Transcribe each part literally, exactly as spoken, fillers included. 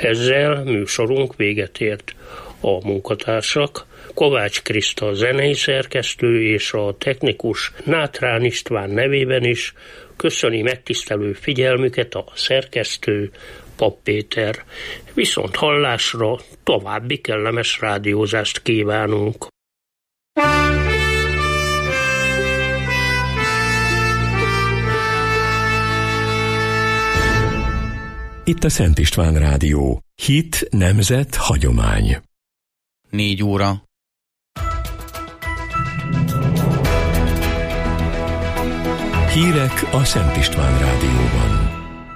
Ezzel műsorunk véget ért. A munkatársak Kovács Kriszta zenei szerkesztő és a technikus Nátrán István nevében is köszöni megtisztelő figyelmüket a szerkesztő Papp Péter. Viszont hallásra további kellemes rádiózást kívánunk. Itt a Szent István Rádió. Hit, nemzet, hagyomány. Négy óra. Hírek a Szent István Rádióban.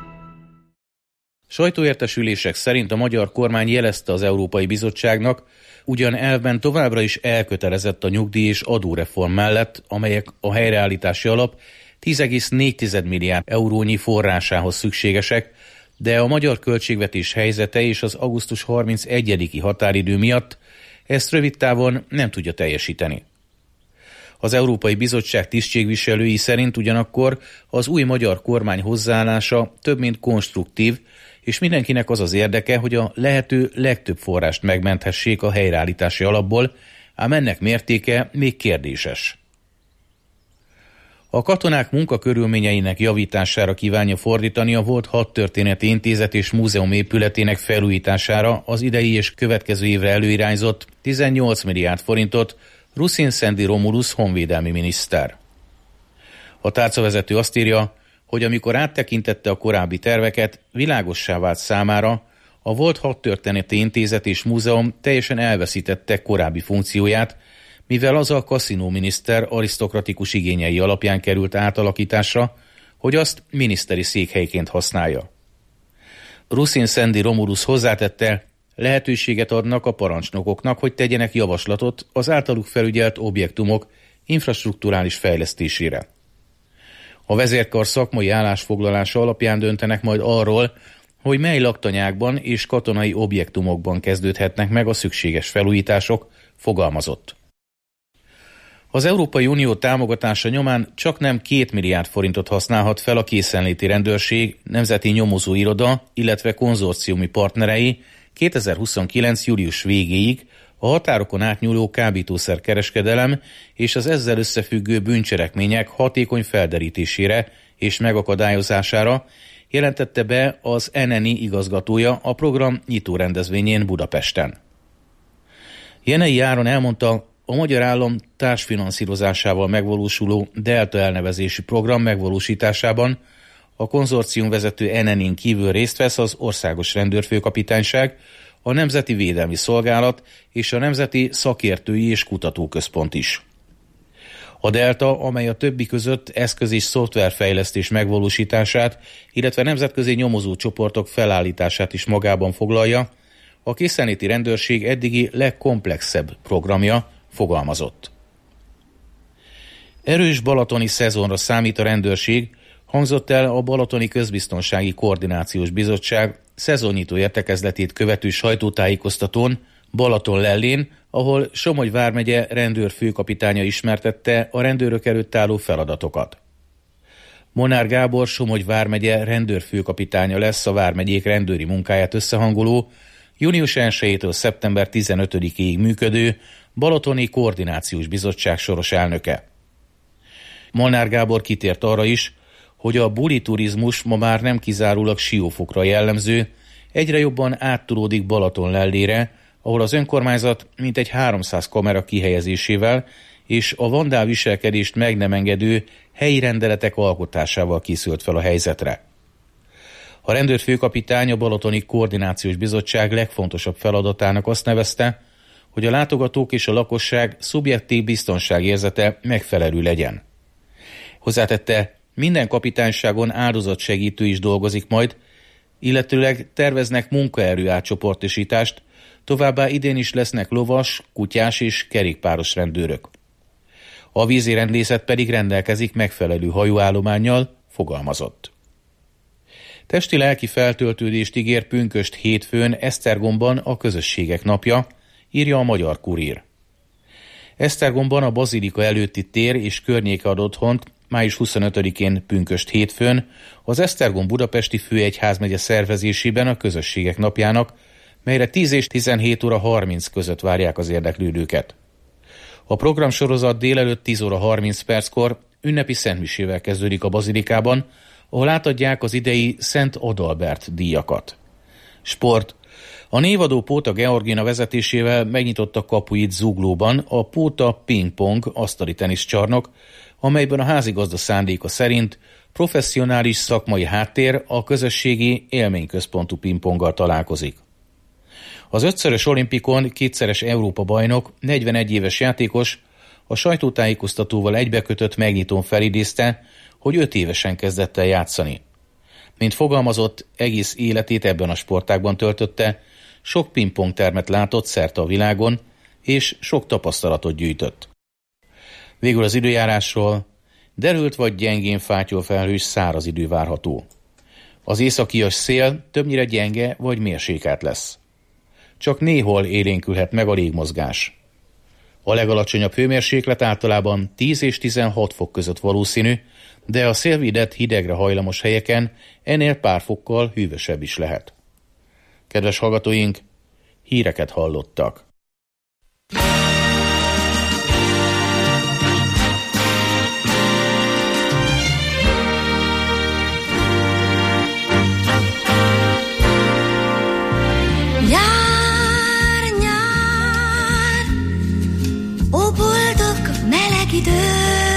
Sajtóértesülések szerint a magyar kormány jelezte az Európai Bizottságnak, ugyan elvben továbbra is elkötelezett a nyugdíj és adóreform mellett, amelyek a helyreállítási alap tíz egész négy milliárd eurónyi forrásához szükségesek, de a magyar költségvetés helyzete és az augusztus harmincegyediki határidő miatt ezt rövid távon nem tudja teljesíteni. Az Európai Bizottság tisztségviselői szerint ugyanakkor az új magyar kormány hozzáállása több mint konstruktív, és mindenkinek az az érdeke, hogy a lehető legtöbb forrást megmenthessék a helyreállítási alapból, ám ennek mértéke még kérdéses. A katonák munkakörülményeinek javítására kívánja fordítani a volt Hadtörténeti Intézet és Múzeum épületének felújítására az idei és következő évre előirányzott tizennyolc milliárd forintot Ruszin Szendi Romulus honvédelmi miniszter. A tárcavezető azt írja, hogy amikor áttekintette a korábbi terveket, világossá vált számára, a volt Hadtörténeti Intézet és Múzeum teljesen elveszítette korábbi funkcióját, mivel az a kaszinóminiszter arisztokratikus igényei alapján került átalakításra, hogy azt miniszteri székhelyként használja. Ruszin Szendi Romulus hozzátette, lehetőséget adnak a parancsnokoknak, hogy tegyenek javaslatot az általuk felügyelt objektumok infrastrukturális fejlesztésére. A vezérkar szakmai állásfoglalása alapján döntenek majd arról, hogy mely laktanyákban és katonai objektumokban kezdődhetnek meg a szükséges felújítások, fogalmazott. Az Európai Unió támogatása nyomán csak nem két milliárd forintot használhat fel a készenléti rendőrség, nemzeti nyomozóiroda, illetve konzorciumi partnerei kétezer-huszonkilenc. július végéig a határokon átnyúló kábítószerkereskedelem és az ezzel összefüggő bűncselekmények hatékony felderítésére és megakadályozására, jelentette be az en en i igazgatója a program nyitó rendezvényén Budapesten. Jenei Áron elmondta, a magyar állam társfinanszírozásával megvalósuló Delta elnevezési program megvalósításában a konzorcium vezető en en in kívül részt vesz az Országos Rendőrfőkapitányság, a Nemzeti Védelmi Szolgálat és a Nemzeti Szakértői és Kutatóközpont is. A Delta, amely a többi között eszköz- és szoftverfejlesztés megvalósítását, illetve nemzetközi nyomozócsoportok felállítását is magában foglalja, a készenléti rendőrség eddigi legkomplexebb programja, fogalmazott. Erős balatoni szezonra számít a rendőrség, hangzott el a Balatoni Közbiztonsági Koordinációs Bizottság szezonnyitó értekezletét követő sajtótájékoztatón Balatonlellén, ahol Somogy vármegye rendőrfőkapitánya ismertette a rendőrök előtt álló feladatokat. Molnár Gábor Somogy vármegye rendőrfőkapitánya lesz a vármegyék rendőri munkáját összehangoló, június elsejétől szeptember tizenötödikéig működő Balatoni Koordinációs Bizottság soros elnöke. Molnár Gábor kitért arra is, hogy a buli turizmus ma már nem kizárólag Siófokra jellemző, egyre jobban áttulódik Balatonlellére, ahol az önkormányzat mintegy háromszáz kamera kihelyezésével és a vandál viselkedést meg nem engedő helyi rendeletek alkotásával készült fel a helyzetre. A rendőrfőkapitány a Balatoni Koordinációs Bizottság legfontosabb feladatának azt nevezte, hogy a látogatók és a lakosság szubjektív biztonságérzete megfelelő legyen. Hozzátette, minden kapitányságon áldozatsegítő is dolgozik majd, illetőleg terveznek munkaerő átcsoportosítást, továbbá idén is lesznek lovas, kutyás és kerékpáros rendőrök. A vízirendlészet pedig rendelkezik megfelelő hajóállománnyal, fogalmazott. Testi-lelki feltöltődést ígér pünkösd hétfőn Esztergomban a Közösségek napja, írja a Magyar Kurír. Esztergomban a bazilika előtti tér és környéke ad otthont május huszonötödikén pünkösd hétfőn az Esztergom Budapesti Főegyházmegye szervezésében a Közösségek Napjának, melyre tíz és tizenhét óra harminc között várják az érdeklődőket. A programsorozat délelőtt tíz óra harminc perckor ünnepi szentmisével kezdődik a bazilikában, ahol átadják az idei Szent Adalbert díjakat. Sport. A névadó Póta Georgina vezetésével megnyitotta kapuit Zuglóban a Póta Ping-pong asztali teniszcsarnok, amelyben a házigazda szándéka szerint professzionális szakmai háttér a közösségi élményközpontú pingponggal találkozik. Az ötszörös olimpikon kétszeres Európa-bajnok, negyvenegy éves játékos a sajtótájékoztatóval egybekötött megnyitón felidézte, hogy öt évesen kezdett el játszani. Mint fogalmazott, egész életét ebben a sportágban töltötte, sok pingpongtermet látott szerte a világon, és sok tapasztalatot gyűjtött. Végül az időjárásról: derült vagy gyengén fátyol felhős száraz idő várható. Az északias szél többnyire gyenge vagy mérsékelt lesz. Csak néhol élénkülhet meg a légmozgás. A legalacsonyabb hőmérséklet általában tíz és tizenhat fok között valószínű, de a szélvédett hidegre hajlamos helyeken ennél pár fokkal hűvösebb is lehet. Kedves hallgatóink, híreket hallottak. Nyár, nyár, ó boldog meleg idő,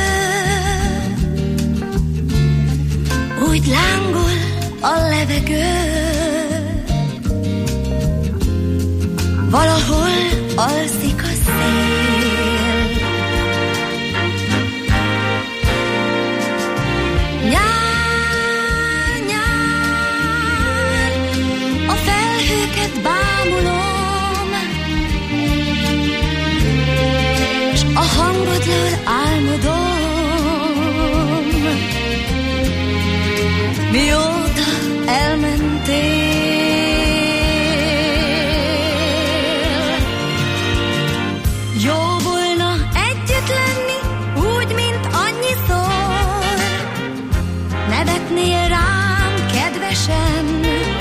úgy lángol a levegő, valahol alszik a szél. Nyár, nyár, a felhőket bámulom, s a hangodról álmodom. Mióta elmentél, jó volna együtt lenni, úgy, mint annyiszor. Nevetnél rám kedvesen,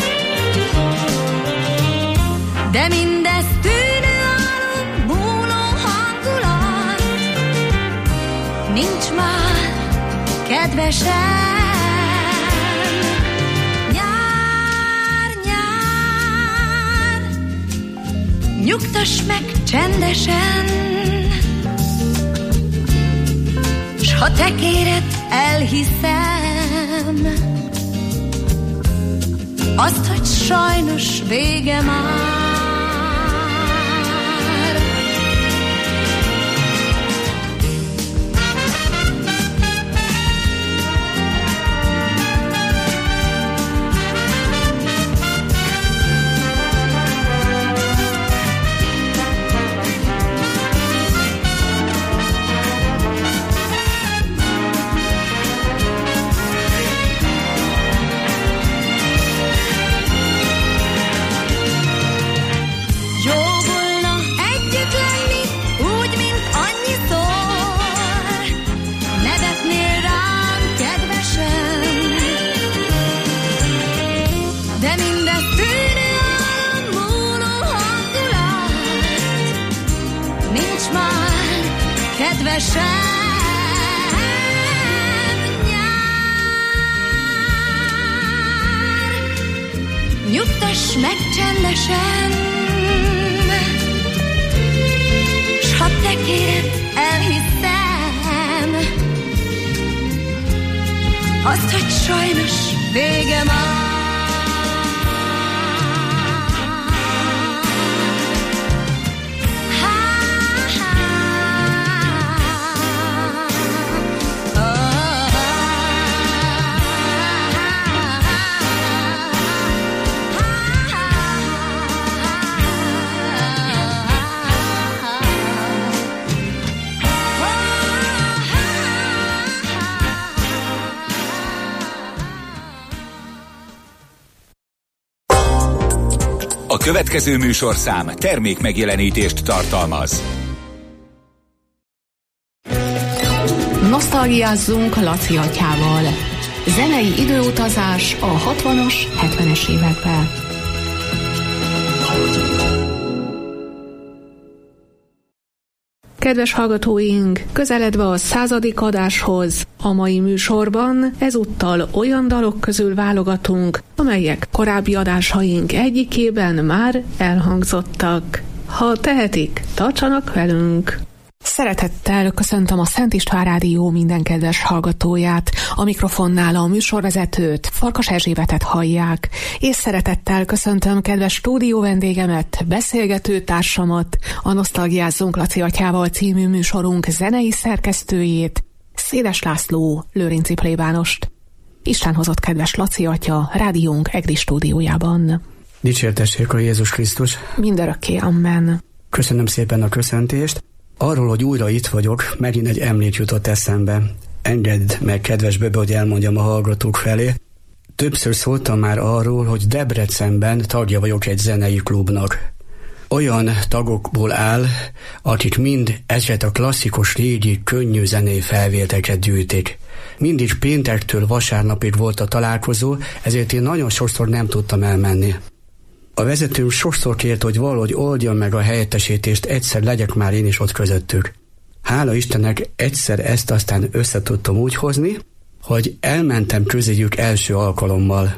de mindez tűnő álom, búnó hangulat, nincs már kedvesen. Nyugtass meg csendesen, s ha te kéred, elhiszem azt, hogy sajnos vége már. Kedvesen, nyár, nyugtass meg csendesen, s ha te kéred, elhiszem azt, hogy sajnos vége már. A következő műsorszám termék megjelenítést tartalmaz. Nosztalgiázzunk Laci atyával. Zenei időutazás a hatvanas, hetvenes években. Kedves hallgatóink, közeledve a századik adáshoz, a mai műsorban ezúttal olyan dalok közül válogatunk, amelyek korábbi adásaink egyikében már elhangzottak. Ha tehetik, tartsanak velünk! Szeretettel köszöntöm a Szent István Rádió minden kedves hallgatóját, a mikrofonnál a műsorvezetőt, Farkas Erzsébetet hallják, és szeretettel köszöntöm kedves stúdió vendégemet, beszélgető társamat, a Nosztalgiázzunk Laci atyával című műsorunk zenei szerkesztőjét, Széles László Lőrinci plébánost. Isten hozott kedves Laci atya rádiónk egri stúdiójában. Dicsértessék a Jézus Krisztus! Mindörökké, amen! Köszönöm szépen a köszöntést! Arról, hogy újra itt vagyok, megint egy emlék jutott eszembe. Engedd meg, kedves Böbe, hogy elmondjam a hallgatók felé. Többször szóltam már arról, hogy Debrecenben tagja vagyok egy zenei klubnak. Olyan tagokból áll, akik mind ezeket a klasszikus, régi, könnyű zenei felvételeket gyűjtik. Mindig péntektől vasárnapig volt a találkozó, ezért én nagyon sokszor nem tudtam elmenni. A vezetőm sokszor kért, hogy valahogy oldjon meg a helyettesítést, egyszer legyek már én is ott közöttük. Hála Istennek egyszer ezt aztán össze tudtam úgy hozni, hogy elmentem közéjük első alkalommal.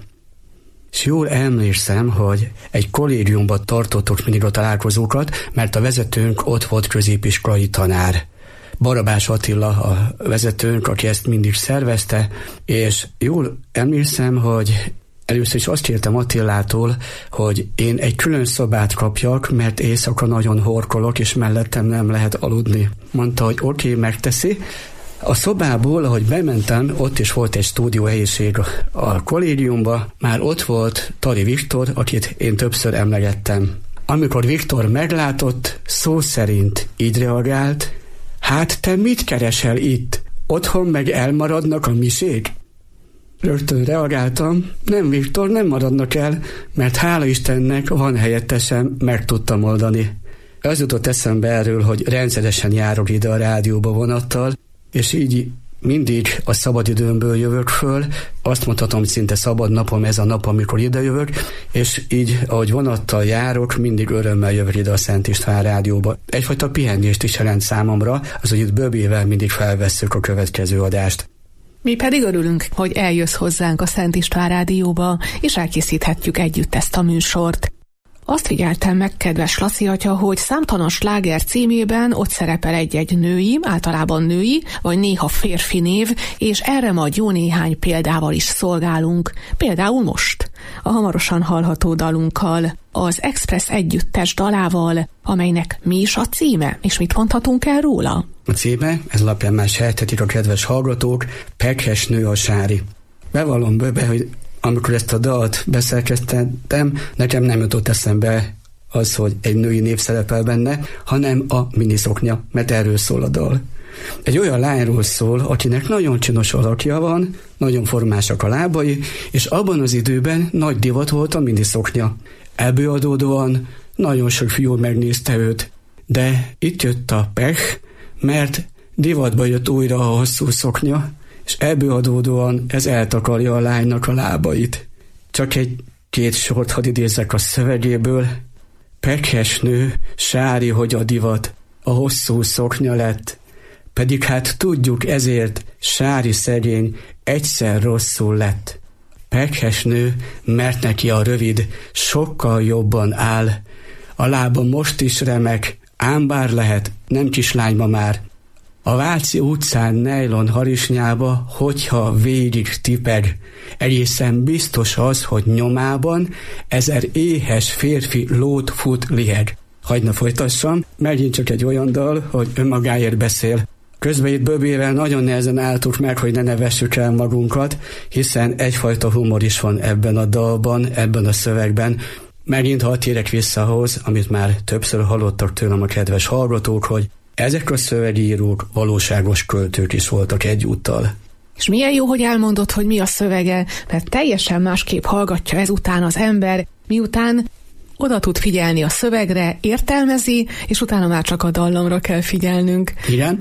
És jól emlékszem, hogy egy kollégiumban tartottuk mindig a találkozókat, mert a vezetőnk ott volt középiskolai tanár. Barabás Attila a vezetőnk, aki ezt mindig szervezte, és jól emlékszem, hogy először is azt kértem Attilától, hogy én egy külön szobát kapjak, mert éjszaka nagyon horkolok, és mellettem nem lehet aludni. Mondta, hogy oké, okay, megteszi. A szobából, ahogy bementem, ott is volt egy stúdió helyiség a kollégiumba, már ott volt Tari Viktor, akit én többször emlegettem. Amikor Viktor meglátott, szó szerint így reagált: hát te mit keresel itt? Otthon meg elmaradnak a misék? Rögtön reagáltam: nem, Viktor, nem maradnak el, mert hála Istennek van helyettesem, meg tudtam oldani. Az jutott eszembe erről, hogy rendszeresen járok ide a rádióba vonattal, és így mindig a szabadidőmből jövök föl, azt mondhatom, hogy szinte szabad napom ez a nap, amikor ide jövök, és így, ahogy vonattal járok, mindig örömmel jövök ide a Szent István Rádióba. Egyfajta pihenést is jelent számomra, az, hogy itt Böbével mindig felvesszük a következő adást. Mi pedig örülünk, hogy eljössz hozzánk a Szent István Rádióba, és elkészíthetjük együtt ezt a műsort. Azt figyeltem meg, kedves Laci atya, hogy Számtalan sláger címében ott szerepel egy-egy női, általában női, vagy néha férfi név, és erre majd jó néhány példával is szolgálunk. Például most, a hamarosan hallható dalunkkal, az Express együttes dalával, amelynek mi is a címe, és mit mondhatunk el róla? A címe, ez alapján már sejthetik a kedves hallgatók, Pekhes nő a sári. Bevallom, Böbe, hogy amikor ezt a dalt beszerkesztettem, nekem nem jutott eszembe az, hogy egy női név szerepel benne, hanem a miniszoknya, mert erről szól a dal. Egy olyan lányról szól, akinek nagyon csinos alakja van, nagyon formásak a lábai, és abban az időben nagy divat volt a miniszoknya. Ebből adódóan nagyon sok fiú megnézte őt, de itt jött a pech, mert divatba jött újra a hosszú szoknya, és ebből adódóan ez eltakarja a lánynak a lábait. Csak egy két sort hadd idézzek a szövegéből. Pekhes nő, sári, hogy a divat, a hosszú szoknya lett, pedig hát tudjuk ezért, sári szegény, egyszer rosszul lett. Pekhes nő, mert neki a rövid sokkal jobban áll, a lába most is remek, ám bár lehet, nem kislány már. A Váci utcán nejlon harisnyába, hogyha végig tipeg, egészen biztos az, hogy nyomában ezer éhes férfi lót fut liheg. Hagyna folytassam, megint csak egy olyan dal, hogy önmagáért beszél. Közben itt Böbével nagyon nehezen álltuk meg, hogy ne nevessük el magunkat, hiszen egyfajta humor is van ebben a dalban, ebben a szövegben. Megint hadd térek vissza ahhoz, amit már többször hallottak tőlem a kedves hallgatók, hogy ezek a szövegírók valóságos költők is voltak egyúttal. És milyen jó, hogy elmondod, hogy mi a szövege, mert teljesen másképp hallgatja ezután az ember, miután oda tud figyelni a szövegre, értelmezi, és utána már csak a dallamra kell figyelnünk. Igen,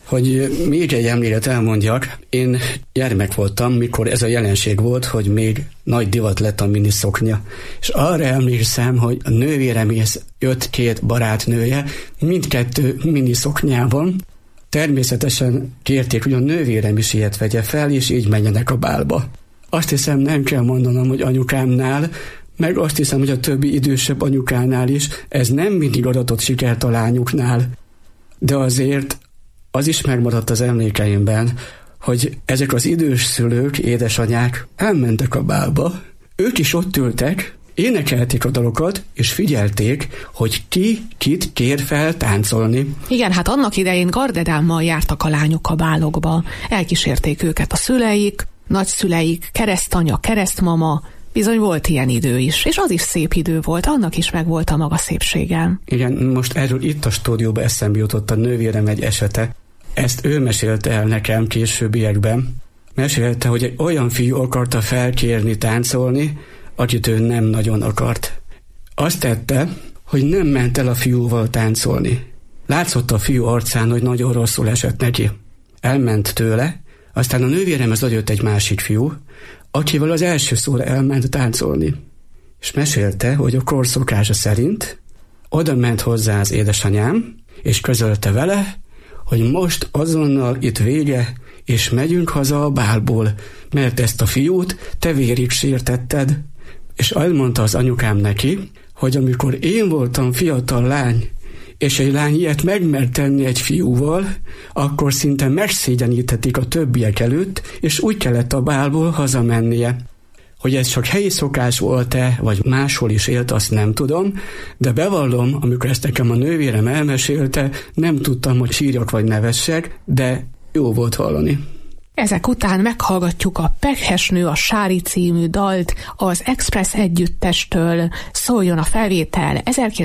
Hogy még egy emléket elmondjak, én gyermek voltam, mikor ez a jelenség volt, hogy még nagy divat lett a miniszoknya. És arra emlékszem, hogy a nővéremész jött két barátnője, mindkettő miniszoknyában. Természetesen kérték, hogy a nővérem is ilyet vegye fel, és így menjenek a bálba. Azt hiszem, nem kell mondanom, hogy anyukámnál, meg azt hiszem, hogy a többi idősebb anyukánál is ez nem mindig adatott sikert a lányuknál. De azért az is megmaradt az emlékeimben, hogy ezek az idős szülők, édesanyák elmentek a bálba, ők is ott ültek, énekelték a dalokat, és figyelték, hogy ki kit kér fel táncolni. Igen, hát annak idején gardedámmal jártak a lányok a bálokba, elkísérték őket a szüleik, nagyszüleik, keresztanya, keresztmama, bizony volt ilyen idő is, és az is szép idő volt, annak is megvolt a maga szépsége. Igen, most erről itt a stúdióban eszembe jutott a nővérem egy esete. Ezt ő mesélte el nekem későbbiekben. Mesélte, hogy egy olyan fiú akarta felkérni táncolni, akit ő nem nagyon akart. Azt tette, hogy nem ment el a fiúval táncolni. Látszott a fiú arcán, hogy nagyon rosszul esett neki. Elment tőle, aztán a nővéremhez adott egy másik fiú, akivel az első szóra elment táncolni. És mesélte, hogy a kor szokása szerint oda ment hozzá az édesanyám, és közölte vele, hogy most azonnal itt vége, és megyünk haza a bálból, mert ezt a fiút te vérig sértetted. És elmondta az anyukám neki, hogy amikor én voltam fiatal lány, és egy lány ilyet megmert tenni egy fiúval, akkor szinte megszégyenítették a többiek előtt, és úgy kellett a bálból hazamennie. Hogy ez csak helyi szokás volt-e, vagy máshol is élt, azt nem tudom, de bevallom, amikor ezt nekem a nővérem elmesélte, nem tudtam, hogy sírjak vagy nevessek, de jó volt hallani. Ezek után meghallgatjuk a Pekhes nő a Sári című dalt az Express együttestől, szóljon a felvétel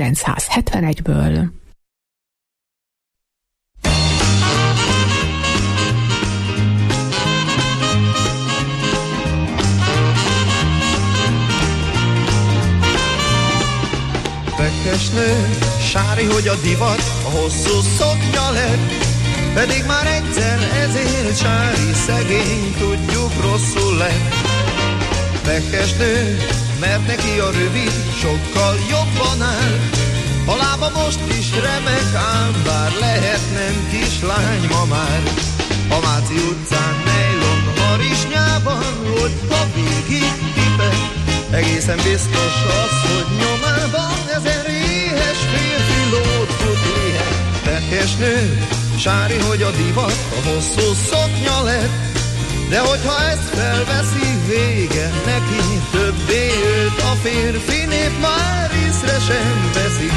ezerkilencszázhetvenegyből. Pekhes nő, Sári, hogy a divat, a hosszú szoknya lett, pedig már egyszer ezért Sári szegény, tudjuk rosszul lett. Pekhes nő, mert neki a rövid sokkal jobban áll, a lába most is remek ám, bár lehet nem kislány ma már. A Váci utcán nejlon harisnyában, hogyha végig tipet, egészen biztos az, hogy nyomában ezer éhes férfi lót fut lihet. Pekhes nő, Sári, hogy a divat a hosszú szoknya lett, de hogyha ezt felveszi, vége neki, többé őt a férfi nép már észre sem veszi.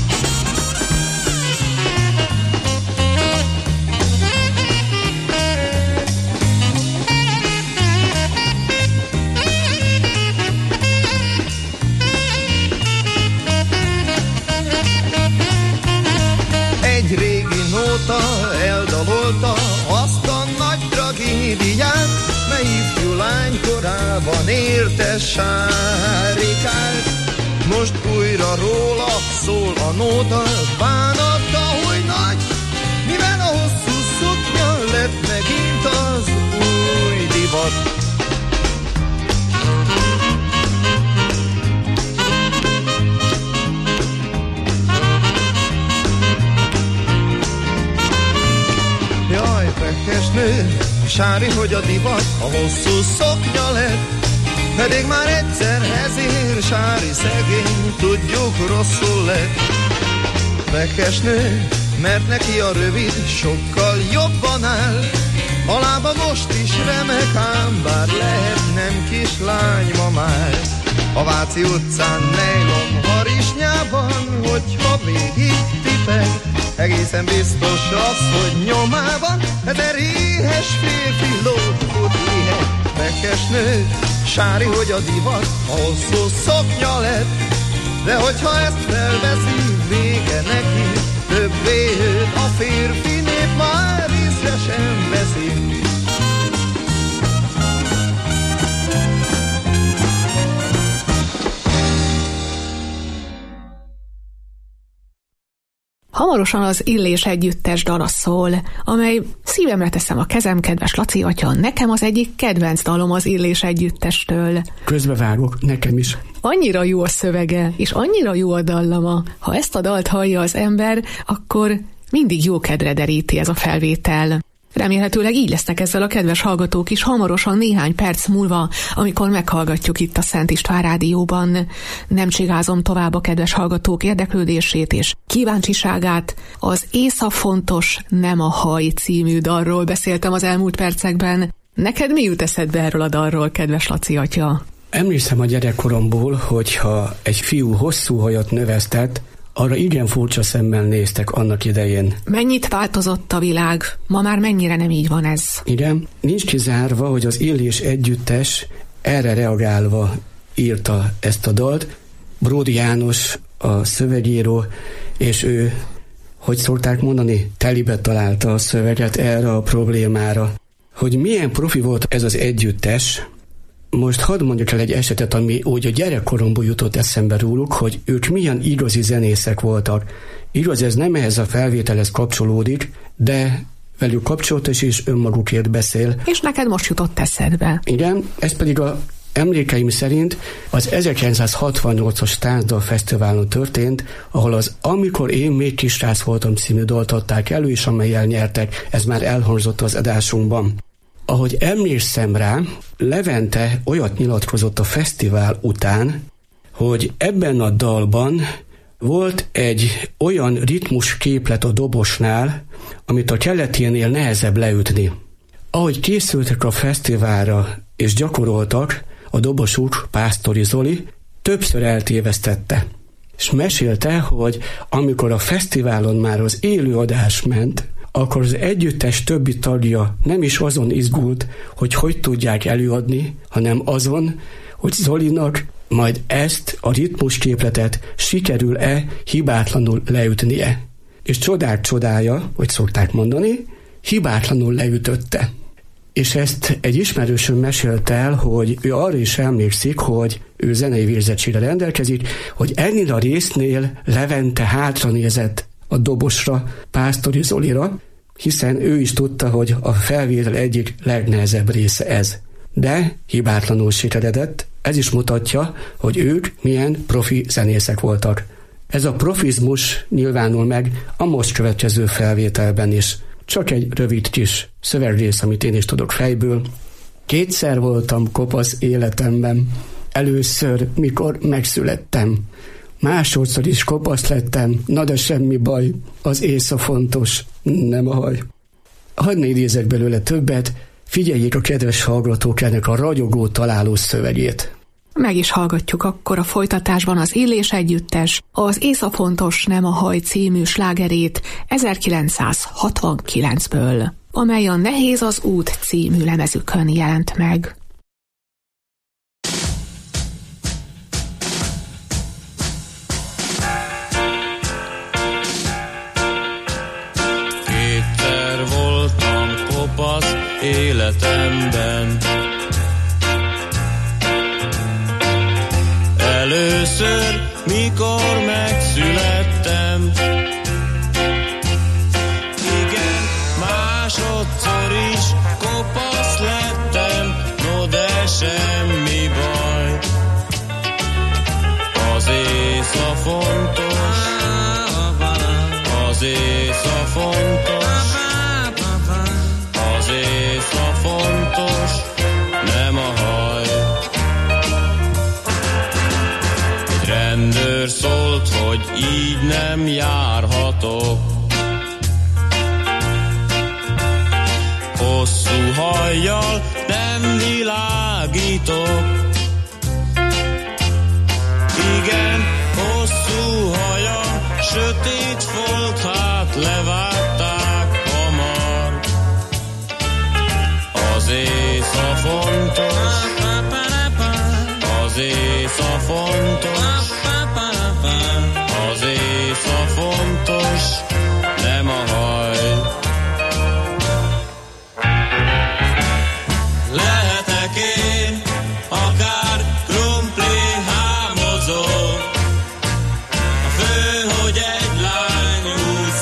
Egy régi nóta eldalolta azt a nagy tragédiát, mely ifjú lány korában érte Sárikát. Most újra róla szól a nóta, bánata, hogy nagy, mivel a hosszú szoknya lett megint az új divat. Jaj, Pekhes nő, Sári, hogy a divat a hosszú szoknya lett, pedig már egyszer ezért Sári szegény, tudjuk rosszul lett. Pekhes nő, mert neki a rövid sokkal jobban áll, a lába most is remek ám, bár lehet nem kislány ma már. A Váci utcán nejlon harisnyában, hogyha végig tipeg, egészen biztos az, hogy nyomában ezer éhes férfi lót fut lihet. Pekhes nő, Sári, hogy a divat a hosszú szoknya lett, de hogyha ezt felveszi, vége neki, többé őt a férfi nép már észre sem veszi. Hamarosan az Illés együttes dala szól, amely szívemre teszem a kezem, kedves Laci atya, nekem az egyik kedvenc dalom az Illés együttestől. Közbevágok, nekem is. Annyira jó a szövege, és annyira jó a dallama. Ha ezt a dalt hallja az ember, akkor mindig jó kedre deríti ez a felvétel. Remélhetőleg így lesznek ezzel a kedves hallgatók is hamarosan néhány perc múlva, amikor meghallgatjuk itt a Szent István Rádióban. Nem csigázom tovább a kedves hallgatók érdeklődését és kíváncsiságát. Az Észa fontos, nem a haj című dalról beszéltem az elmúlt percekben. Neked mi jut eszedbe erről a dalról, kedves Laci atya? Emlékszem a gyerekkoromból, hogyha egy fiú hosszú hajat növesztett, arra igen furcsa szemmel néztek annak idején. Mennyit változott a világ? Ma már mennyire nem így van ez? Igen, nincs kizárva, hogy az Illés együttes erre reagálva írta ezt a dalt. Bródi János a szövegíró, és ő, hogy szokták mondani, telibe találta a szöveget erre a problémára. Hogy milyen profi volt ez az együttes, most hadd mondjuk el egy esetet, ami úgy a gyerekkoromból jutott eszembe róluk, hogy ők milyen igazi zenészek voltak. Igaz, ez nem ehhez a felvételhez kapcsolódik, de velük kapcsolatos és önmagukért beszél. És neked most jutott eszedbe. Igen, ez pedig a emlékeim szerint az ezerkilencszázhatvannyolcas Tánzdal Fesztiválon történt, ahol az Amikor én még kisrác voltam című dalt adták elő, és amellyel nyertek, ez már elhangzott az adásunkban. Ahogy emlékszem rá, Levente olyat nyilatkozott a fesztivál után, hogy ebben a dalban volt egy olyan ritmus képlet a dobosnál, amit a keleténél nehezebb leütni. Ahogy készültek a fesztiválra és gyakoroltak, a dobosuk, Pásztori Zoli, többször eltévesztette. És mesélte, hogy amikor a fesztiválon már az élőadás ment, akkor az együttes többi tagja nem is azon izgult, hogy hogy tudják előadni, hanem azon, hogy Zolinak majd ezt a ritmusképletet sikerül-e hibátlanul leütnie. És csodák csodája, hogy szokták mondani, hibátlanul leütötte. És ezt egy ismerősöm mesélte el, hogy ő arra is emlékszik, hogy ő zenei végzettségre rendelkezik, hogy ennél a résznél Levente hátra nézett a dobosra, Pásztori Zolira, hiszen ő is tudta, hogy a felvétel egyik legnehezebb része ez. De hibátlanul sikeredett, ez is mutatja, hogy ők milyen profi zenészek voltak. Ez a profizmus nyilvánul meg a most következő felvételben is. Csak egy rövid kis szövegrész, amit én is tudok fejből. Kétszer voltam kopasz életemben, először, mikor megszülettem. Másodszor is kopasz lettem, na de semmi baj, az észa fontos, nem a haj. Hadd ne idézek belőle többet, figyeljék a kedves hallgatók ennek a ragyogó találó szövegét. Meg is hallgatjuk akkor a folytatásban az Illés együttes, az Észa fontos, nem a haj című slágerét ezerkilencszázhatvankilencből, amely a Nehéz az út című lemezükön jelent meg. Kétszer voltam kopasz életemben, először, mikor megszülettem. Igen, másodszor is kopasz lettem, no de semmi baj. Az észa fontos, az észa fontos, az észa fontos, nem a haj. Rendőr szólt, hogy így nem járhatok. Hosszú hajjal nem világítok. Igen, hosszú hajam, sötét folt, hát levágták hamar. Az észa fontos, az észa fontos, az észa fontos, nem a haj. Lehetek én akár krumpli hámozó, a fő, hogy egy lány húz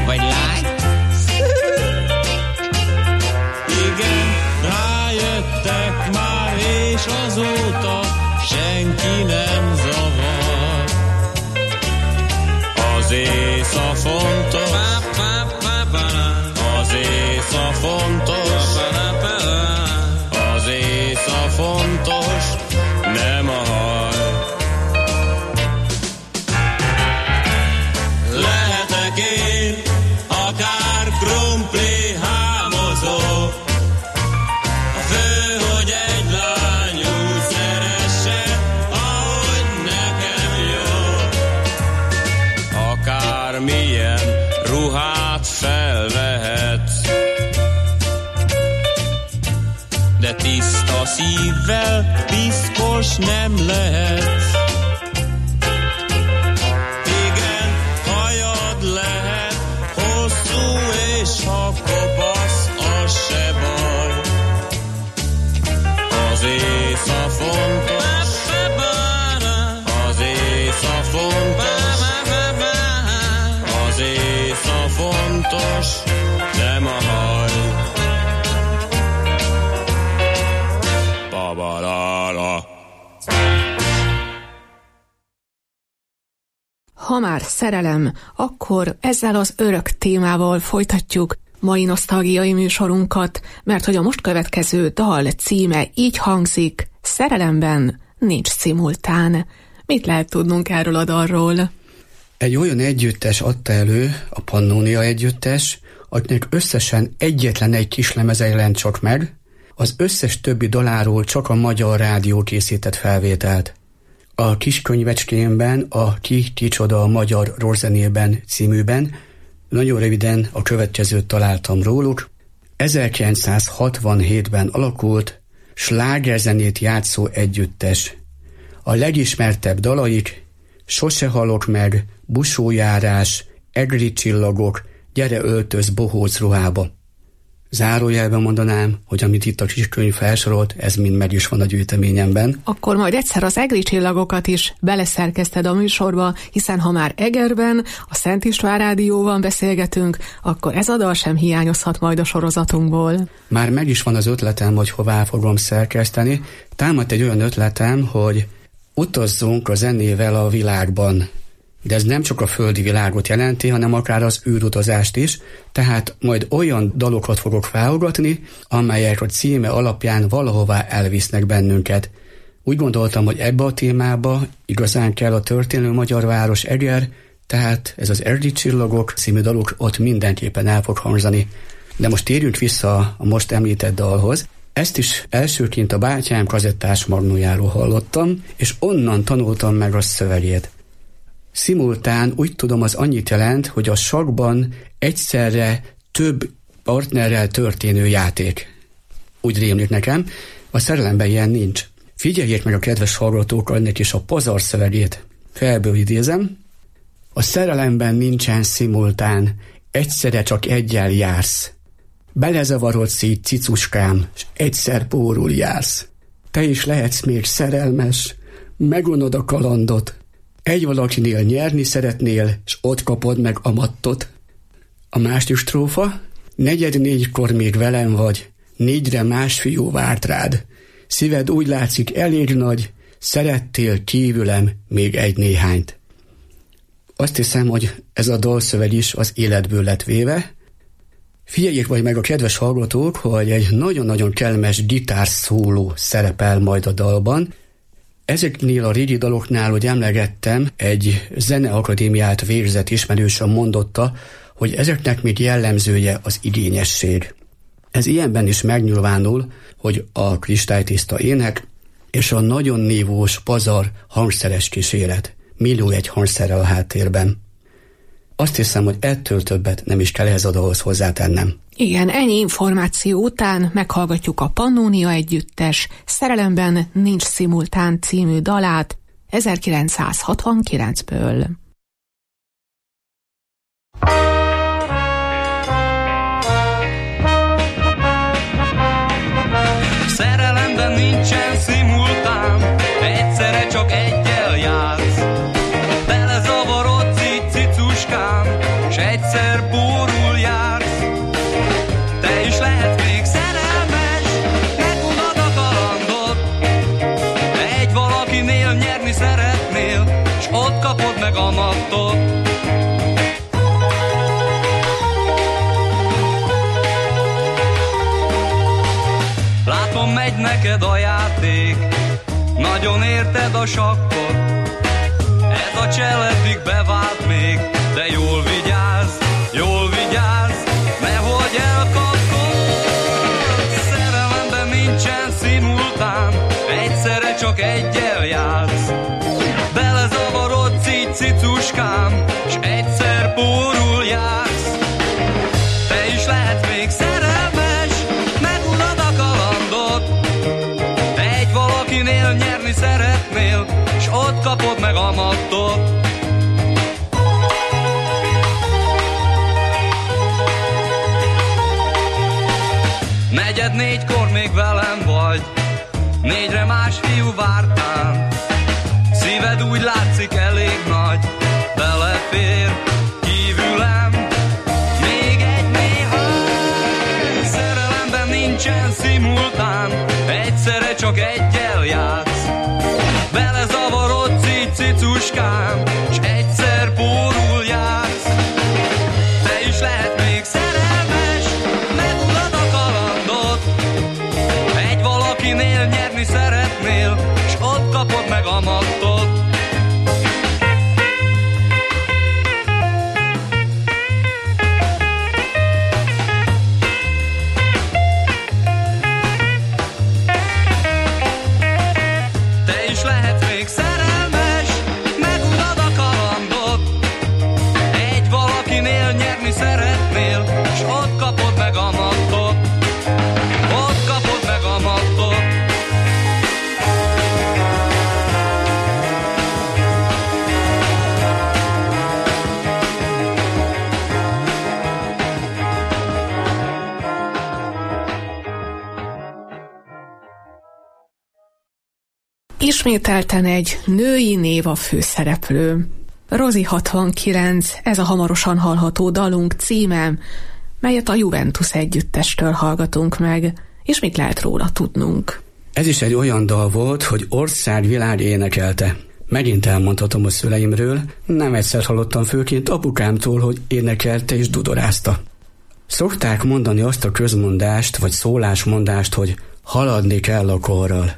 vagy lány? Igen, rájöttek már, és azóta senki nem zavar. Az észa fontos, az észa fontos, az észa fontos, nem a haj. Lehetek én akár krumpli hámozó, a fő, hogy egy lány úgy szeresse, ahogy nekem jó. Akármilyen ruhát felvehetsz, de tiszta szívvel piszkos nem lehetsz. Igen, hajad lehet hosszú, és ha kopasz, az se baj. Az észa fontos, az észa fontos, az észa fontos, nem a haj. Babalala. Ha már szerelem, akkor ezzel az örök témával folytatjuk mai nosztalgiai műsorunkat, mert hogy a most következő dal címe így hangzik: Szerelemben nincs szimultán. Mit lehet tudnunk erről a dalról? Egy olyan együttes adta elő, a Pannónia együttes, akinek összesen egyetlen egy kislemeze jelent csak meg, az összes többi daláról csak a Magyar Rádió készített felvételt. A kis könyvecskémben, a Ki, kicsoda a magyar rockzenében címűben nagyon röviden a következőt találtam róluk. ezerkilencszázhatvanhétben alakult, slágerzenét játszó együttes. A legismertebb dalaik: Sose halok meg, Busójárás, Egri csillagok, Gyere öltöz bohóc ruhába. Zárójelben mondanám, hogy amit itt a kiskönyv felsorolt, ez mind meg is van a gyűjteményemben. Akkor majd egyszer az egri csillagokat is beleszerkezted a műsorba, hiszen ha már Egerben, a Szent István Rádióban beszélgetünk, akkor ez a dal sem hiányozhat majd a sorozatunkból. Már meg is van az ötletem, hogy hová fogom szerkeszteni. Támadt egy olyan ötletem, hogy utazzunk a zenével a világban. De ez nem csak a földi világot jelenti, hanem akár az űrutazást is, tehát majd olyan dalokat fogok felhallgatni, amelyek a címe alapján valahová elvisznek bennünket. Úgy gondoltam, hogy ebbe a témába igazán kell a történelmi magyar város Eger, tehát ez az Egri csillagok című dalok ott mindenképpen el fog hangzani. De most térjünk vissza a most említett dalhoz. Ezt is elsőként a bátyám kazettás magnójáról hallottam, és onnan tanultam meg a szövegét. Szimultán úgy tudom, az annyit jelent, hogy a sakkban egyszerre több partnerrel történő játék. Úgy rémlik nekem, a szerelemben ilyen nincs. Figyeljék meg a kedves hallgatók ennek is a pazar szövegét. Felből idézem: a szerelemben nincsen szimultán, egyszerre csak egyel jársz. Belezavarodsz így, cicuskám, s egyszer pórul jársz. Te is lehetsz még szerelmes, megunod a kalandot. Egy valakinél nyerni szeretnél, s ott kapod meg a mattot. A másik strófa: negyed négykor még velem vagy, négyre más fiú várt rád. Szíved úgy látszik elég nagy, szerettél kívülem még egy néhányt. Azt hiszem, hogy ez a dalszöveg is az életből lett véve. Figyeljék majd meg a kedves hallgatók, hogy egy nagyon-nagyon kellemes gitárszóló szerepel majd a dalban. Ezeknél a régi daloknál, hogy emlegettem, egy zeneakadémiát végzett ismerősöm mondotta, hogy ezeknek még jellemzője az igényesség. Ez ilyenben is megnyilvánul, hogy a kristálytiszta ének és a nagyon nívós pazar hangszeres kíséret. Millió egy hangszerrel a háttérben. Azt hiszem, hogy ettől többet nem is kell ehhez a dalhoz hozzátennem. Igen, ennyi információ után meghallgatjuk a Pannónia együttes Szerelemben nincs szimultán című dalát ezerkilencszázhatvankilencből. Szerelemben nincsen szimultán, egyszerre csak egyel jársz. Belezavarodsz így, cicuskám, s egyszer búr kapod meg a mattot. Látom, megy neked a játék, nagyon érted a sakkot. Ez a csel eddig bevált még, de jól vigyázz, jól vigyázz, nehogy elkapkod. Szerelemben nincsen szimultán, egyszerre csak egyel játsz. Belezavarodsz így cicuskám, s egyszer pórul jársz. Te is lehet még szerelmes, megudod a kalandot. Egy valakinél nyerni szeretnél, s ott kapod meg a mattot. Negyed négykor még velem vagy, négyre más fiú vártál. Szíved úgy látszik elég nagy, belefér kívülem még egy néhány. Szerelemben nincsen szimultán, egyszerre csak egyel játsz. Belezavarodsz így cicuskám, s egyszer pórul jársz. Te is lehet még szerelmes, megudod a kalandot. Egy valakinél nyerni szeretnél, s ott kapod meg a mattot. Te is lehet még szerelmes, megudod a kalandot. Egy valakinél nyerni szeretnél, s ott kapod meg a mattot. Ott kapod meg a mattot. Ismételten egy női név a főszereplő. Rozi hatvankilenc, ez a hamarosan hallható dalunk címe, melyet a Juventus együttestől hallgatunk meg, és mit lehet róla tudnunk? Ez is egy olyan dal volt, hogy országvilág énekelte. Megint elmondhatom a szüleimről, nem egyszer hallottam főként apukámtól, hogy énekelte és dudorázta. Szokták mondani azt a közmondást, vagy szólásmondást, hogy haladni kell a korral.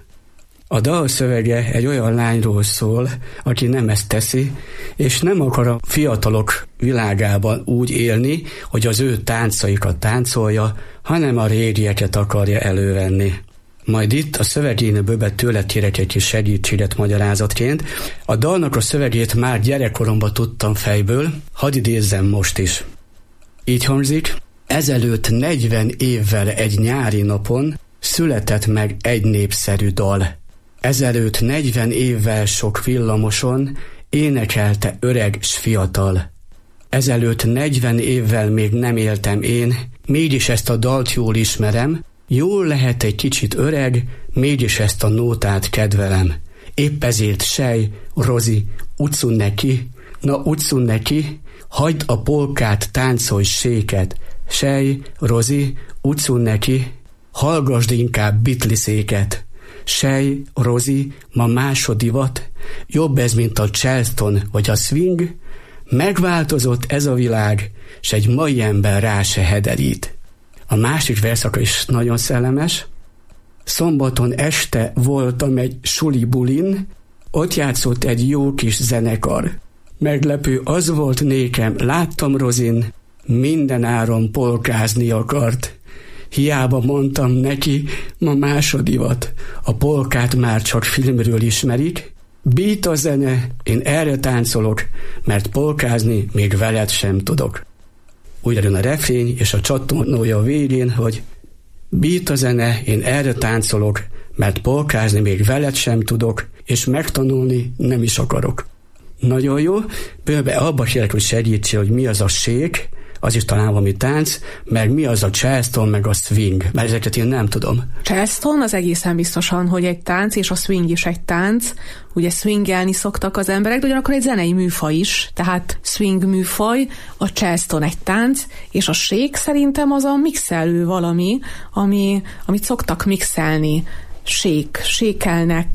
A dal szövege egy olyan lányról szól, aki nem ezt teszi, és nem akar a fiatalok világában úgy élni, hogy az ő táncaikat táncolja, hanem a régieket akarja elővenni. Majd itt a szövegén bőbbet tőle kérek egy kis segítséget magyarázatként. A dalnak a szövegét már gyerekkoromban tudtam fejből, hadd idézzem most is. Így hangzik: ezelőtt negyven évvel egy nyári napon született meg egy népszerű dal. Ezelőtt negyven évvel sok villamoson énekelte öreg s fiatal. Ezelőtt negyven évvel még nem éltem én, mégis ezt a dalt jól ismerem, jól lehet egy kicsit öreg, mégis ezt a nótát kedvelem. Épp ezért sej, Rozi, utcun neki, na utcun neki, hagyd a polkát, táncolj séket. Sej, Rozi, utcun neki, hallgasd inkább Beatleszéket. Sej, Rozi, ma másodivat, jobb ez, mint a Charleston vagy a swing, megváltozott ez a világ, s egy mai ember rá se hederít. A másik verszaka is nagyon szellemes. Szombaton este voltam egy suli bulin, ott játszott egy jó kis zenekar. Meglepő az volt nékem, láttam Rozin, minden áron polkázni akart. Hiába mondtam neki, ma másodivat, a polkát már csak filmről ismerik. Beat a zene, én erre táncolok, mert polkázni még veled sem tudok. Úgy jön a refrény és a csattanója a végén, hogy beat a zene, én erre táncolok, mert polkázni még veled sem tudok, és megtanulni nem is akarok. Nagyon jó, bőve abba kérek, hogy segítsél, hogy mi az a shake, az is talán valami tánc, meg mi az a Charleston, meg a swing, mert ezeket én nem tudom. Charleston az egészen biztosan, hogy egy tánc, és a swing is egy tánc. Ugye swingelni szoktak az emberek, de ugyanakkor egy zenei műfaj is, tehát swing műfaj, a Charleston egy tánc, és a shake szerintem az a mixelő valami, ami, amit szoktak mixelni. Shake, sékelnek.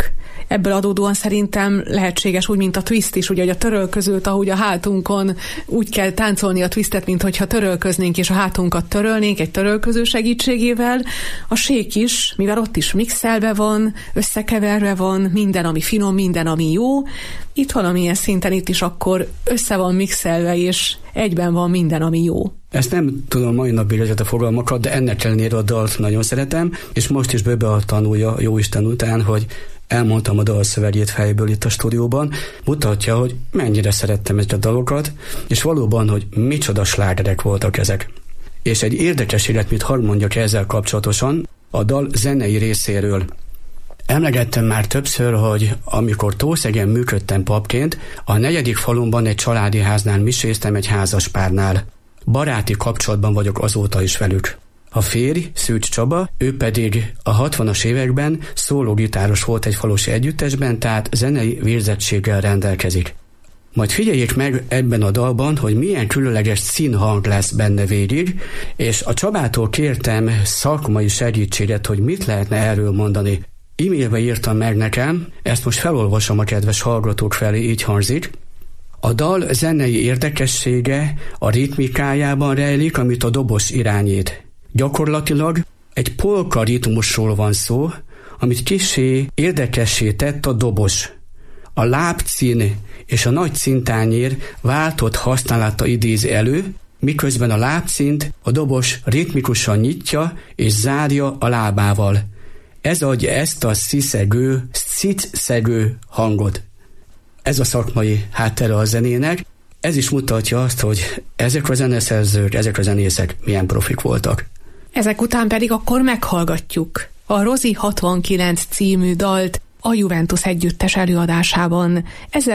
ebből adódóan szerintem lehetséges úgy, mint a twist is, ugye, hogy a törölközőt, ahogy a hátunkon úgy kell táncolni a twistet, mint hogyha törölköznénk és a hátunkat törölnénk egy törölköző segítségével. A sék is, mivel ott is mixelve van, összekeverve van, minden, ami finom, minden, ami jó, itt valamilyen szinten itt is akkor össze van mixelve, és egyben van minden, ami jó. Ezt nem tudom mai napig ezeket a fogalmakat, de ennek ellenére a dalt nagyon szeretem, és most is Böbe a tanulja, jóisten után, hogy elmondtam a dalszövegét fejből itt a stúdióban, mutatja, hogy mennyire szerettem ezt a dalokat, és valóban, hogy micsoda slágerek voltak ezek. És egy érdekes életmit hadd mondjak ezzel kapcsolatosan, a dal zenei részéről. Emlegettem már többször, hogy amikor Tószegen működtem papként, a negyedik falumban egy családi háznál miséztem egy házaspárnál. Baráti kapcsolatban vagyok azóta is velük. A férj, Szűcs Csaba, ő pedig a hatvanas években szólógitáros volt egy falusi együttesben, tehát zenei végzettséggel rendelkezik. Majd figyeljék meg ebben a dalban, hogy milyen különleges színhang lesz benne végig, és a Csabától kértem szakmai segítséget, hogy mit lehetne erről mondani. E-mailbe írtam meg nekem, ezt most felolvasom a kedves hallgatók felé, így hangzik. A dal zenei érdekessége a ritmikájában rejlik, amit a dobos irányít. Gyakorlatilag egy polka ritmusról van szó, amit kissé érdekessé tett a dobos. A lábcín és a nagy cíntányér váltott használata idézi elő, miközben a lábcínt a dobos ritmikusan nyitja és zárja a lábával. Ez adja ezt a sziszegő, szicszegő hangot. Ez a szakmai háttere a zenének. Ez is mutatja azt, hogy ezek a zeneszerzők, ezek a zenészek milyen profik voltak. Ezek után pedig akkor meghallgatjuk a Rozi hatvankilenc című dalt a Juventus együttes előadásában.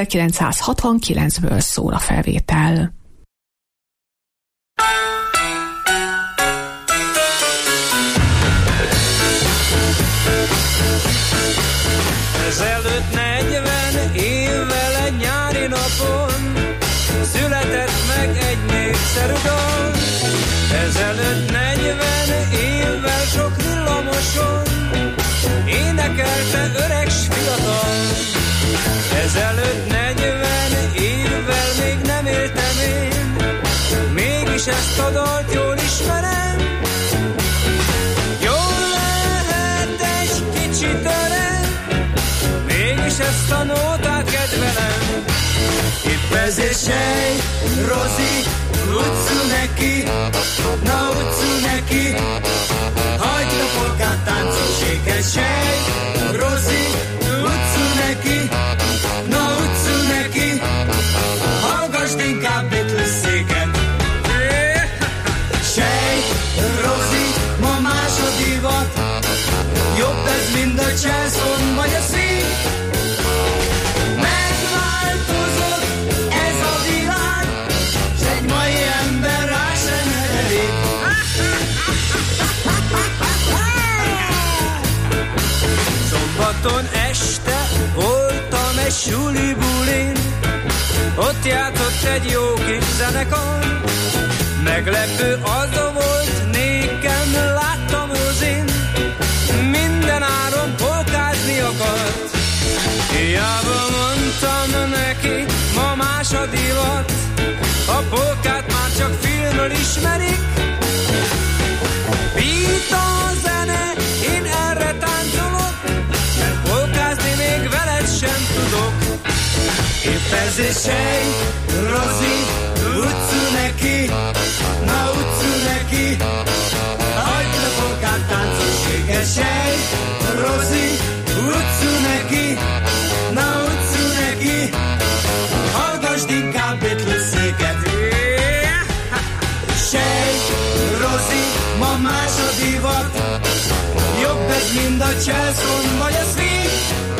ezerkilencszázhatvankilencből szól a felvétel. Ezelőtt negyven évvel egy nyári napon született meg egy népszerű dal. Ezelőtt negyven évvel sok villamoson énekelte öreg s fiatal. Ezelőtt negyven évvel még nem éltem én, mégis ezt a dalt jól ismerem. Jól lehet egy kicsit öreg, mégis ezt a nótát kedvelem. Épp ezért sej, Rozi, utcu neki, na utcu neki, hagyd a polkát táncolséget. Sej, Rozi, utcu neki, na utcu neki, hallgassd inkább Beatles-széket. Sej, Rozi, ma más a divat, jobb ez mind a császon vagy a szív. Szombaton este voltam egy suli bulin, ott játszott egy jó kis zenekar. Meglepő az volt, nékem láttam Rozin, minden áron polkázni akart. Hiába mondtam neki, ma más a divat, a polkát már csak filmről ismerik. Beat a zene, én erre táncolok, mert polkázni még veled sem tudok. Épp ezért sej, Rozi, utcu neki, na utcu neki, hagyd a polkát táncolséget. Sej, Rozi, utcu neki, na utcu neki, hallgassd inkább Beatles-széket. Sej, Rozi, ma más a divat, jobb ez mind a császon vagy a szvív.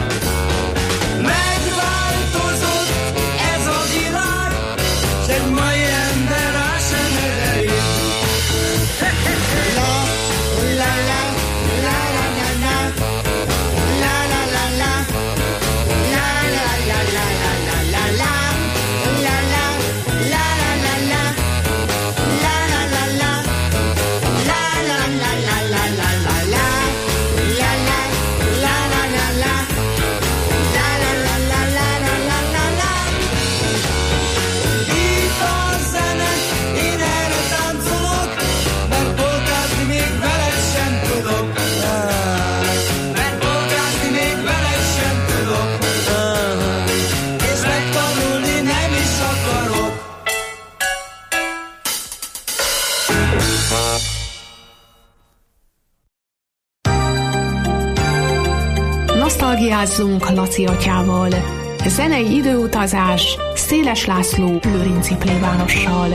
Megváltozott ez a világ, s egy mai ember rá sem erejű. La, la, la, la, la, la, la, la, la, la, la, la, la, la, la, la, la, la, la. Nosztalgiázzunk Laci atyával. Zenei időutazás Széles László lőrinci plébánossal.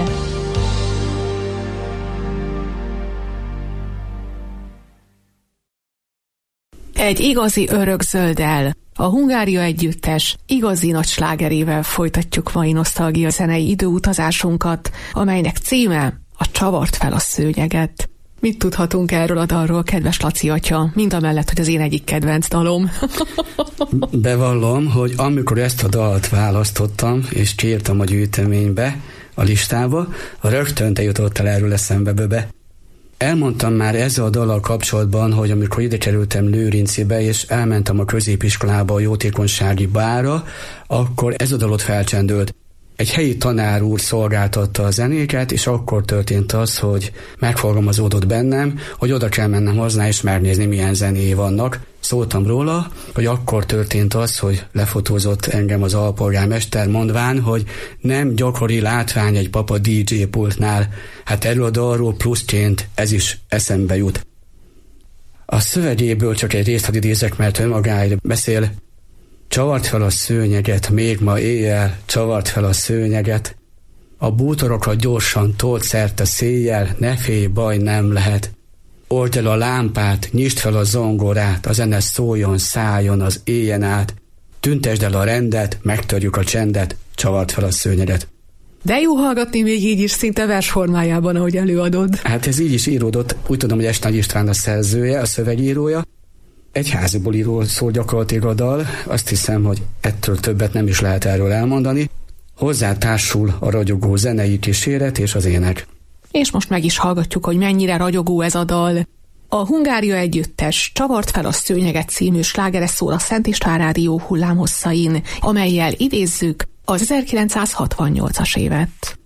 Egy igazi örökzölddel, a Hungária együttes igazi nagy slágerével folytatjuk mai nosztalgia zenei időutazásunkat, amelynek címe a Csavart fel a szőnyeget. Mit tudhatunk erről a dalról, kedves Laci atya, mind a mellett, hogy az én egyik kedvenc dalom? Bevallom, hogy amikor ezt a dalt választottam, és kiírtam a gyűjteménybe, a listába, rögtön te jutottál erről eszembe, Böbe. Elmondtam már ezzel a dallal kapcsolatban, hogy amikor ide kerültem Lőrincibe, és elmentem a középiskolába a jótékonysági bárra, akkor ez a dalot felcsendült. Egy helyi tanár úr szolgáltatta a zenéket, és akkor történt az, hogy megfogalmazódott bennem, hogy oda kell mennem hozzá, és megnézni, milyen zenéi vannak. Szóltam róla, hogy akkor történt az, hogy lefotózott engem az alpolgármester, mondván, hogy nem gyakori látvány egy papa dé dzsé pultnál. Hát erről a dalról pluszként ez is eszembe jut. A szövegéből csak egy részt hadd idézek, mert önmagáért beszél. Csavart fel a szőnyeget, még ma éjjel, csavart fel a szőnyeget. A bútorokat gyorsan tolt szerte széjjel, ne félj, baj nem lehet. Old el a lámpát, nyisd fel a zongorát, a zene szóljon, szálljon az éjjen át. Tüntesd el a rendet, megtörjük a csendet, csavart fel a szőnyeget. De jó hallgatni még így is, szinte vers formájában, ahogy előadod. Hát ez így is íródott, úgy tudom, hogy Esnagy István a szerzője, a szövegírója. Egy házi buliról szól gyakorlatilag a dal, azt hiszem, hogy ettől többet nem is lehet erről elmondani. Hozzá társul a ragyogó zenei kíséret és az ének. És most meg is hallgatjuk, hogy mennyire ragyogó ez a dal. A Hungária együttes Csavart fel a szőnyeget című slágere szól a Szent István Rádió hullámhosszain, amellyel idézzük az ezerkilencszázhatvannyolcas évet.